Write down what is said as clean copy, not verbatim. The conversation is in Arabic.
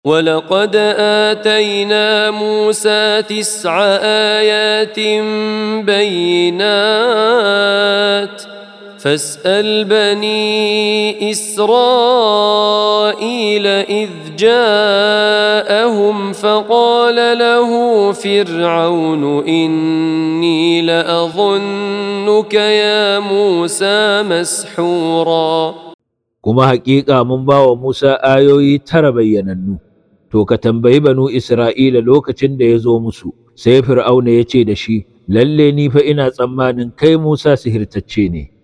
ولقد آتينا موسى 9 آيات بينات فاسأل بني إسرائيل إذ جاءهم فقال له فرعون إني لأظنك يا موسى مسحورا. kuma haƙiƙa mun ba wa Musa ayoyi 9 bayyanannu, to ka tambayi banu Isra'ila lokacin da ya zo musu, sai Fir'auna ya ce da shi, lalle ni fa ina tsammanin kai Musa sihirtacce ne.